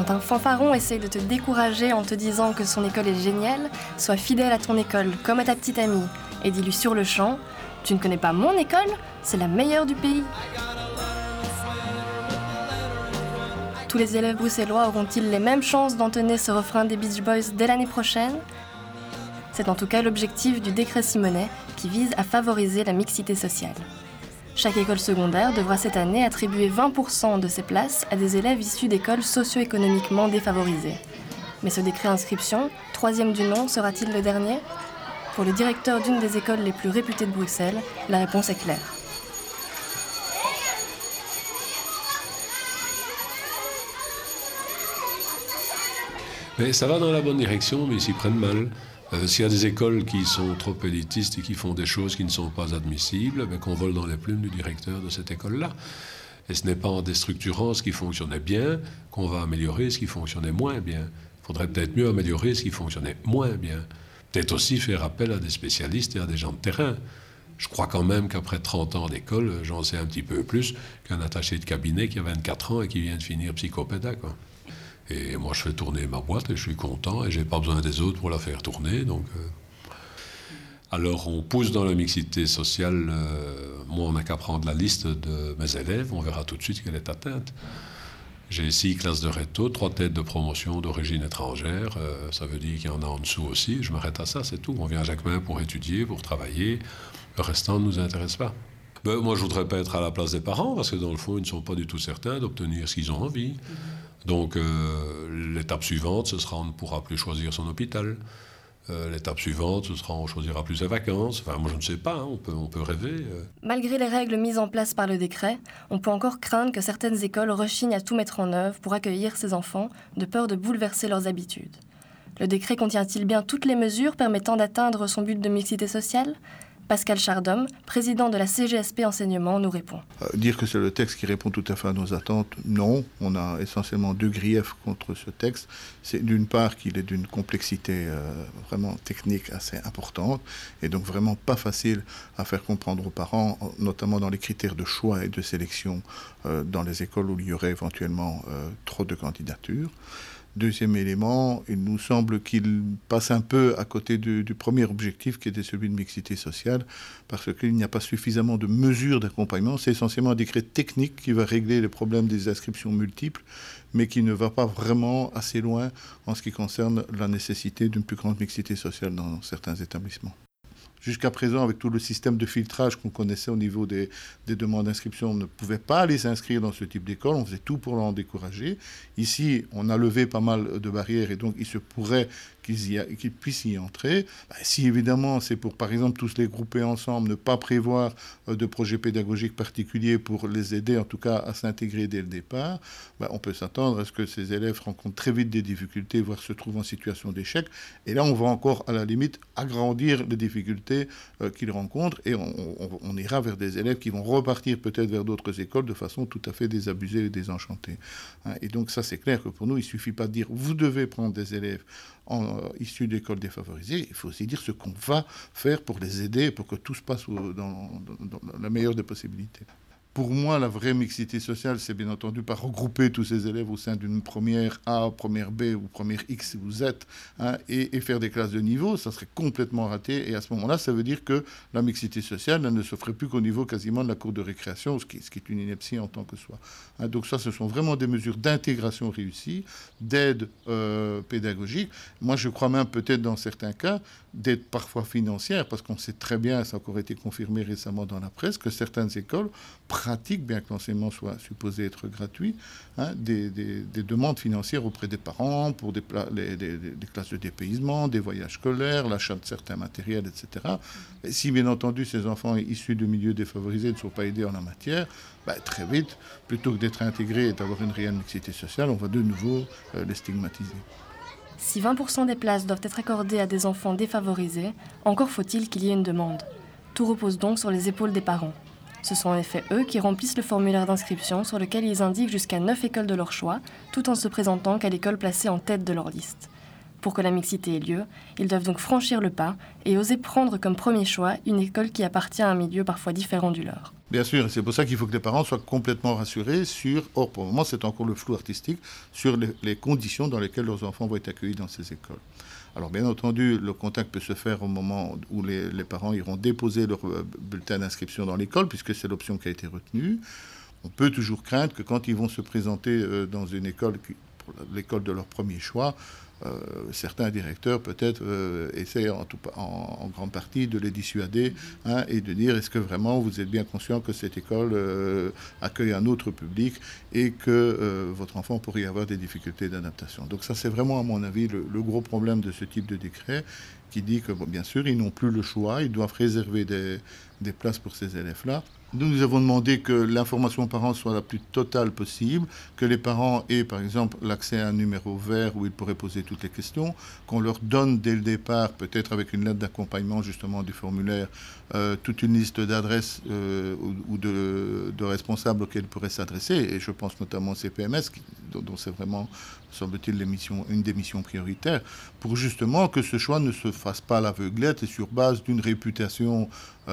Quand un fanfaron essaye de te décourager en te disant que son école est géniale, sois fidèle à ton école, comme à ta petite amie, et dis-lui sur le champ « Tu ne connais pas mon école ? C'est la meilleure du pays !» Tous les élèves bruxellois auront-ils les mêmes chances d'entonner ce refrain des Beach Boys dès l'année prochaine ? C'est en tout cas l'objectif du décret Simonet qui vise à favoriser la mixité sociale. Chaque école secondaire devra cette année attribuer 20% de ses places à des élèves issus d'écoles socio-économiquement défavorisées. Mais ce décret inscription, troisième du nom, sera-t-il le dernier ? Pour le directeur d'une des écoles les plus réputées de Bruxelles, la réponse est claire. Mais ça va dans la bonne direction, mais ils s'y prennent mal. S'il y a des écoles qui sont trop élitistes et qui font des choses qui ne sont pas admissibles, qu'on vole dans les plumes du directeur de cette école-là. Et ce n'est pas en déstructurant ce qui fonctionnait bien qu'on va améliorer ce qui fonctionnait moins bien. Il faudrait peut-être mieux améliorer ce qui fonctionnait moins bien. Peut-être aussi faire appel à des spécialistes et à des gens de terrain. Je crois quand même qu'après 30 ans d'école, j'en sais un petit peu plus qu'un attaché de cabinet qui a 24 ans et qui vient de finir psychopédagogue, quoi. Et moi, je fais tourner ma boîte et je suis content et je n'ai pas besoin des autres pour la faire tourner. Donc, Alors, on pousse dans la mixité sociale. Moi, on n'a qu'à prendre la liste de mes élèves. On verra tout de suite qu'elle est atteinte. J'ai 6 classes de réto, 3 têtes de promotion d'origine étrangère. Ça veut dire qu'il y en a en dessous aussi. Je m'arrête à ça, c'est tout. On vient à Jacquemin pour étudier, pour travailler. Le restant ne nous intéresse pas. Moi, je ne voudrais pas être à la place des parents parce que, dans le fond, ils ne sont pas du tout certains d'obtenir ce qu'ils ont envie. Donc, l'étape suivante, ce sera on ne pourra plus choisir son hôpital. L'étape suivante, ce sera on choisira plus ses vacances. Enfin, moi, je ne sais pas, hein, on peut rêver. Malgré les règles mises en place par le décret, on peut encore craindre que certaines écoles rechignent à tout mettre en œuvre pour accueillir ces enfants, de peur de bouleverser leurs habitudes. Le décret contient-il bien toutes les mesures permettant d'atteindre son but de mixité sociale ? Pascal Chardhomme, président de la CGSP Enseignement, nous répond. Dire que c'est le texte qui répond tout à fait à nos attentes, non. On a essentiellement 2 griefs contre ce texte. C'est d'une part qu'il est d'une complexité vraiment technique assez importante et donc vraiment pas facile à faire comprendre aux parents, notamment dans les critères de choix et de sélection dans les écoles où il y aurait éventuellement trop de candidatures. Deuxième élément, il nous semble qu'il passe un peu à côté du premier objectif qui était celui de mixité sociale, parce qu'il n'y a pas suffisamment de mesures d'accompagnement. C'est essentiellement un décret technique qui va régler les problèmes des inscriptions multiples, mais qui ne va pas vraiment assez loin en ce qui concerne la nécessité d'une plus grande mixité sociale dans certains établissements. Jusqu'à présent, avec tout le système de filtrage qu'on connaissait au niveau des demandes d'inscription, on ne pouvait pas les inscrire dans ce type d'école. On faisait tout pour l'en décourager. Ici, on a levé pas mal de barrières et donc il se pourrait qu'ils puissent y entrer. Si évidemment c'est pour, par exemple, tous les grouper ensemble, ne pas prévoir de projet pédagogique particulier pour les aider, en tout cas, à s'intégrer dès le départ, on peut s'attendre à ce que ces élèves rencontrent très vite des difficultés, voire se trouvent en situation d'échec. Et là, on va encore, à la limite, agrandir les difficultés qu'ils rencontrent et on ira vers des élèves qui vont repartir peut-être vers d'autres écoles de façon tout à fait désabusée et désenchantée. Et donc ça, c'est clair que pour nous, il ne suffit pas de dire « vous devez prendre des élèves issus d'écoles défavorisées », il faut aussi dire ce qu'on va faire pour les aider, pour que tout se passe dans la meilleure des possibilités. Pour moi, la vraie mixité sociale, c'est bien entendu pas regrouper tous ces élèves au sein d'une première A, première B ou première X ou Z et faire des classes de niveau. Ça serait complètement raté. Et à ce moment-là, ça veut dire que la mixité sociale ne se ferait plus qu'au niveau quasiment de la cour de récréation, ce qui est une ineptie en tant que soi. Donc ça, ce sont vraiment des mesures d'intégration réussie, d'aide pédagogique. Moi, je crois même peut-être dans certains cas d'aide parfois financière, parce qu'on sait très bien, ça a encore été confirmé récemment dans la presse, que certaines écoles pratiquent, bien que l'enseignement soit supposé être gratuit, des demandes financières auprès des parents pour des classes de dépaysement, des voyages scolaires, l'achat de certains matériels, etc. Et si, bien entendu, ces enfants issus de milieux défavorisés ne sont pas aidés en la matière, très vite, plutôt que d'être intégrés et d'avoir une réelle mixité sociale, on va de nouveau les stigmatiser. Si 20% des places doivent être accordées à des enfants défavorisés, encore faut-il qu'il y ait une demande. Tout repose donc sur les épaules des parents. Ce sont en effet eux qui remplissent le formulaire d'inscription sur lequel ils indiquent jusqu'à 9 écoles de leur choix, tout en se présentant qu'à l'école placée en tête de leur liste. Pour que la mixité ait lieu, ils doivent donc franchir le pas et oser prendre comme premier choix une école qui appartient à un milieu parfois différent du leur. Bien sûr, et c'est pour ça qu'il faut que les parents soient complètement rassurés or pour le moment c'est encore le flou artistique, sur les conditions dans lesquelles leurs enfants vont être accueillis dans ces écoles. Alors bien entendu, le contact peut se faire au moment où les parents iront déposer leur bulletin d'inscription dans l'école, puisque c'est l'option qui a été retenue. On peut toujours craindre que quand ils vont se présenter dans une école, pour l'école de leur premier choix, certains directeurs peut-être essayent en grande partie de les dissuader et de dire est-ce que vraiment vous êtes bien conscient que cette école accueille un autre public et que votre enfant pourrait y avoir des difficultés d'adaptation. Donc ça c'est vraiment à mon avis le gros problème de ce type de décret qui dit que bien sûr ils n'ont plus le choix, ils doivent réserver des places pour ces élèves-là. Nous avons demandé que l'information aux parents soit la plus totale possible, que les parents aient par exemple l'accès à un numéro vert où ils pourraient poser toutes les questions, qu'on leur donne dès le départ, peut-être avec une lettre d'accompagnement justement du formulaire, toute une liste d'adresses ou de responsables auxquels ils pourraient s'adresser, et je pense notamment au CPMS, dont c'est vraiment, semble-t-il, une des missions prioritaires, pour justement que ce choix ne se fasse pas à l'aveuglette et sur base d'une réputation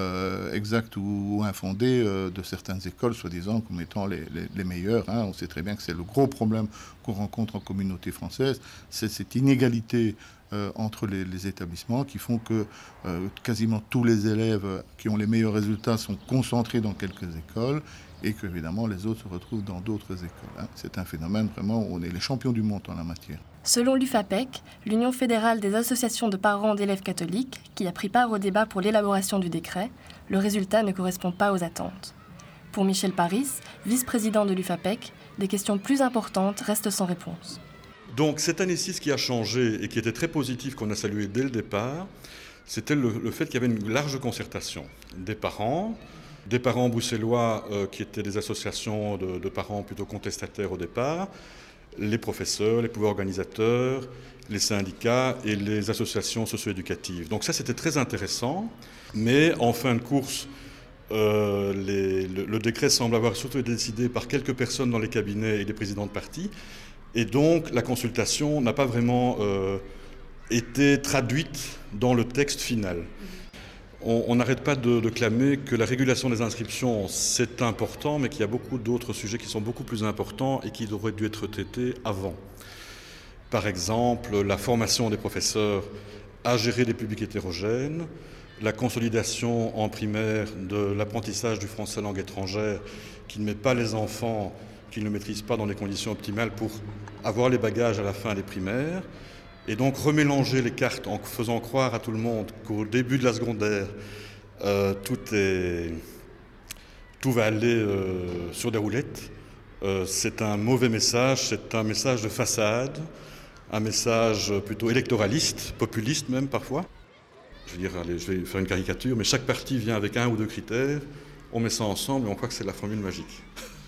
exacte ou infondée de certaines écoles, soi-disant comme étant les meilleures. On sait très bien que c'est le gros problème qu'on rencontre en communauté française, c'est cette inégalité entre les établissements qui font que quasiment tous les élèves qui ont les meilleurs résultats sont concentrés dans quelques écoles et qu'évidemment les autres se retrouvent dans d'autres écoles. C'est un phénomène vraiment où on est les champions du monde en la matière. Selon l'UFAPEC, l'Union fédérale des associations de parents d'élèves catholiques, qui a pris part au débat pour l'élaboration du décret, le résultat ne correspond pas aux attentes. Pour Michel Paris, vice-président de l'UFAPEC, des questions plus importantes restent sans réponse. Donc cette année-ci, ce qui a changé et qui était très positif, qu'on a salué dès le départ, c'était le fait qu'il y avait une large concertation des parents bruxellois qui étaient des associations de parents plutôt contestataires au départ, les professeurs, les pouvoirs organisateurs, les syndicats et les associations socio-éducatives. Donc ça, c'était très intéressant, mais en fin de course, le décret semble avoir surtout été décidé par quelques personnes dans les cabinets et les présidents de partis, et donc la consultation n'a pas vraiment été traduite dans le texte final. On n'arrête pas de clamer que la régulation des inscriptions, c'est important, mais qu'il y a beaucoup d'autres sujets qui sont beaucoup plus importants et qui auraient dû être traités avant. Par exemple, la formation des professeurs à gérer des publics hétérogènes, la consolidation en primaire de l'apprentissage du français langue étrangère qui ne met pas les enfants qu'ils ne maîtrisent pas dans les conditions optimales pour avoir les bagages à la fin des primaires. Et donc remélanger les cartes en faisant croire à tout le monde qu'au début de la secondaire, tout va aller sur des roulettes, c'est un mauvais message, c'est un message de façade, un message plutôt électoraliste, populiste même parfois. Je vais faire une caricature, mais chaque parti vient avec un ou deux critères, on met ça ensemble et on croit que c'est la formule magique.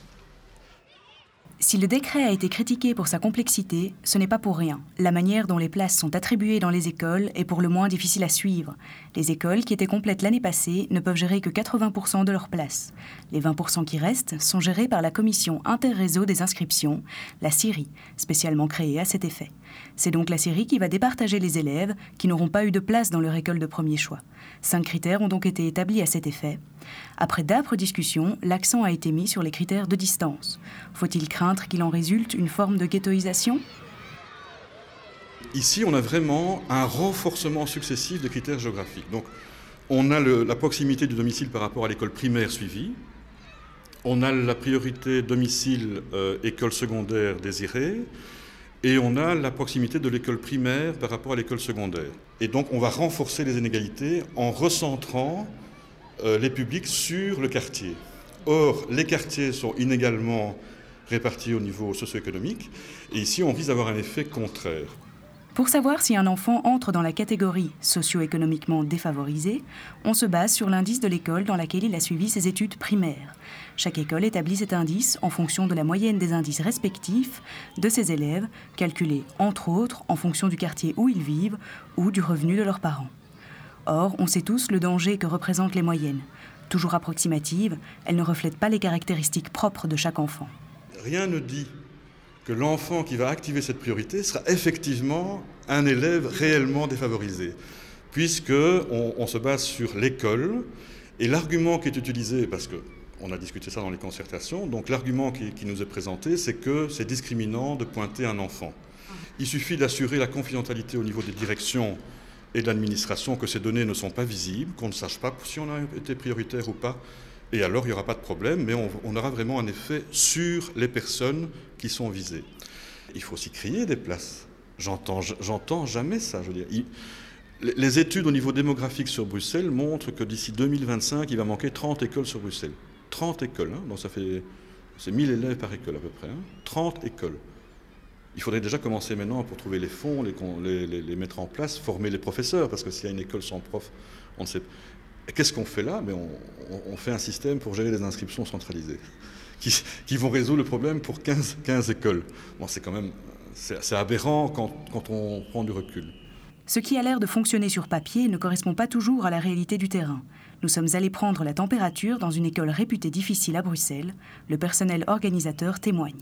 Si le décret a été critiqué pour sa complexité, ce n'est pas pour rien. La manière dont les places sont attribuées dans les écoles est pour le moins difficile à suivre. Les écoles, qui étaient complètes l'année passée, ne peuvent gérer que 80% de leurs places. Les 20% qui restent sont gérés par la commission interréseau des inscriptions, la CIRI, spécialement créée à cet effet. C'est donc la CIRI qui va départager les élèves qui n'auront pas eu de place dans leur école de premier choix. 5 critères ont donc été établis à cet effet. Après d'âpres discussions, l'accent a été mis sur les critères de distance. Faut-il craindre qu'il en résulte une forme de ghettoisation ? Ici, on a vraiment un renforcement successif des critères géographiques. Donc, on a la proximité du domicile par rapport à l'école primaire suivie. On a la priorité domicile école secondaire désirée. Et on a la proximité de l'école primaire par rapport à l'école secondaire. Et donc, on va renforcer les inégalités en recentrant les publics sur le quartier. Or, les quartiers sont inégalement répartis au niveau socio-économique, et ici, on risque d'avoir un effet contraire. Pour savoir si un enfant entre dans la catégorie socio-économiquement défavorisée, on se base sur l'indice de l'école dans laquelle il a suivi ses études primaires. Chaque école établit cet indice en fonction de la moyenne des indices respectifs de ses élèves, calculés entre autres en fonction du quartier où ils vivent ou du revenu de leurs parents. Or, on sait tous le danger que représentent les moyennes. Toujours approximatives, elles ne reflètent pas les caractéristiques propres de chaque enfant. Rien ne dit que l'enfant qui va activer cette priorité sera effectivement un élève réellement défavorisé, puisqu'on se base sur l'école, et l'argument qui est utilisé, parce que On a discuté ça dans les concertations. Donc l'argument qui nous est présenté, c'est que c'est discriminant de pointer un enfant. Il suffit d'assurer la confidentialité au niveau des directions et de l'administration, que ces données ne sont pas visibles, qu'on ne sache pas si on a été prioritaire ou pas. Et alors, il n'y aura pas de problème, mais on aura vraiment un effet sur les personnes qui sont visées. Il faut aussi créer des places. J'entends jamais ça. Je veux dire. Les études au niveau démographique sur Bruxelles montrent que d'ici 2025, il va manquer 30 écoles sur Bruxelles. 30 écoles, hein, donc c'est 1000 élèves par école à peu près. Hein, 30 écoles. Il faudrait déjà commencer maintenant pour trouver les fonds, les mettre en place, former les professeurs, parce que s'il y a une école sans prof, on ne sait pas. Qu'est-ce qu'on fait là? On fait un système pour gérer les inscriptions centralisées, qui vont résoudre le problème pour 15 écoles. Bon, c'est aberrant quand on prend du recul. Ce qui a l'air de fonctionner sur papier ne correspond pas toujours à la réalité du terrain. Nous sommes allés prendre la température dans une école réputée difficile à Bruxelles. Le personnel organisateur témoigne.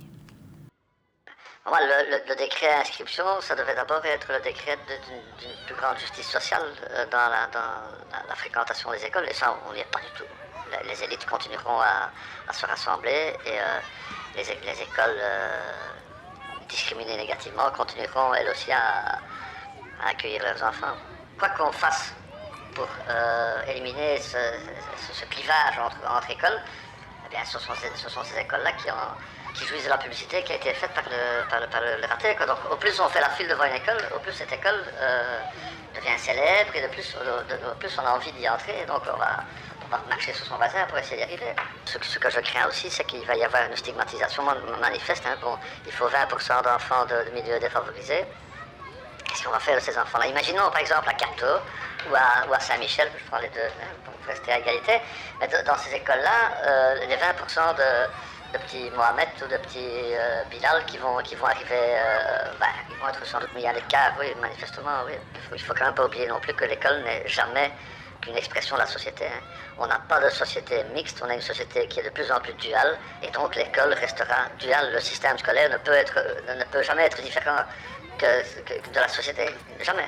Moi, le décret inscription, ça devait d'abord être le décret d'une plus grande justice sociale dans la fréquentation des écoles, et ça, on n'y est pas du tout. Les élites continueront à se rassembler, et les écoles discriminées négativement continueront, elles aussi, à accueillir leurs enfants. Quoi qu'on fasse pour éliminer ce clivage entre écoles, eh bien, ce sont ces écoles-là qui jouissent de la publicité qui a été faite par le raté. Donc, au plus on fait la file devant une école, au plus cette école devient célèbre, et de plus on a envie d'y entrer. Et donc on va marcher sur son voisin pour essayer d'y arriver. Ce que je crains aussi, c'est qu'il va y avoir une stigmatisation manifeste. Hein. Bon, il faut 20% d'enfants de milieux défavorisés. Qu'est-ce qu'on va faire de ces enfants-là? Imaginons par exemple à Cato ou à Saint-Michel, je prends les deux pour rester à égalité, mais dans ces écoles-là, les 20% de petits Mohamed ou de petits Bilal qui vont arriver, ils vont être sans doute mis à l'écart, oui, manifestement, oui. Il faut quand même pas oublier non plus que l'école n'est jamais qu'une expression de la société. Hein. On n'a pas de société mixte, on a une société qui est de plus en plus duale, et donc l'école restera duale. Le système scolaire ne peut jamais être différent que de la société, jamais.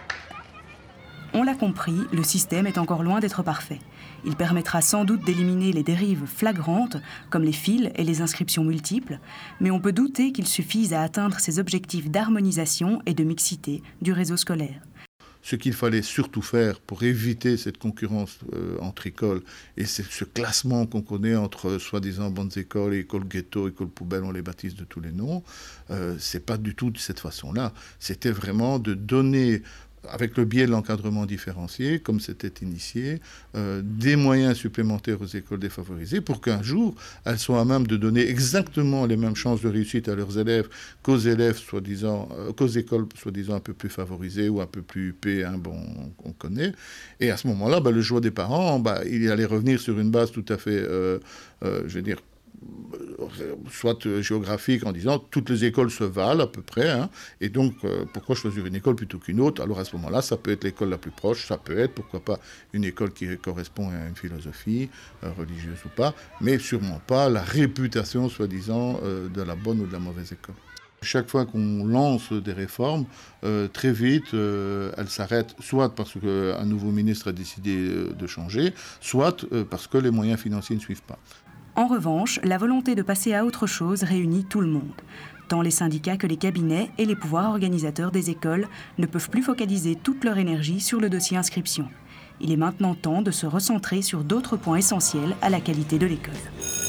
On l'a compris, le système est encore loin d'être parfait. Il permettra sans doute d'éliminer les dérives flagrantes, comme les files et les inscriptions multiples, mais on peut douter qu'il suffise à atteindre ces objectifs d'harmonisation et de mixité du réseau scolaire. Ce qu'il fallait surtout faire pour éviter cette concurrence entre écoles et ce classement qu'on connaît entre soi-disant bonnes écoles, écoles ghetto, écoles poubelles, on les baptise de tous les noms, c'est pas du tout de cette façon-là. C'était vraiment de donner, avec le biais de l'encadrement différencié, comme c'était initié, des moyens supplémentaires aux écoles défavorisées pour qu'un jour, elles soient à même de donner exactement les mêmes chances de réussite à leurs élèves qu'aux élèves, qu'aux écoles soi-disant un peu plus favorisées ou un peu plus huppées, hein, on connaît. Et à ce moment-là, le choix des parents, il allait revenir sur une base tout à fait, soit géographique, en disant toutes les écoles se valent à peu près, hein, et donc pourquoi choisir une école plutôt qu'une autre? Alors à ce moment-là, ça peut être l'école la plus proche, ça peut être, pourquoi pas, une école qui correspond à une philosophie religieuse ou pas, mais sûrement pas la réputation soi-disant de la bonne ou de la mauvaise école. Chaque fois qu'on lance des réformes, très vite, elles s'arrêtent soit parce qu'un nouveau ministre a décidé de changer, soit parce que les moyens financiers ne suivent pas. En revanche, la volonté de passer à autre chose réunit tout le monde. Tant les syndicats que les cabinets et les pouvoirs organisateurs des écoles ne peuvent plus focaliser toute leur énergie sur le dossier inscription. Il est maintenant temps de se recentrer sur d'autres points essentiels à la qualité de l'école.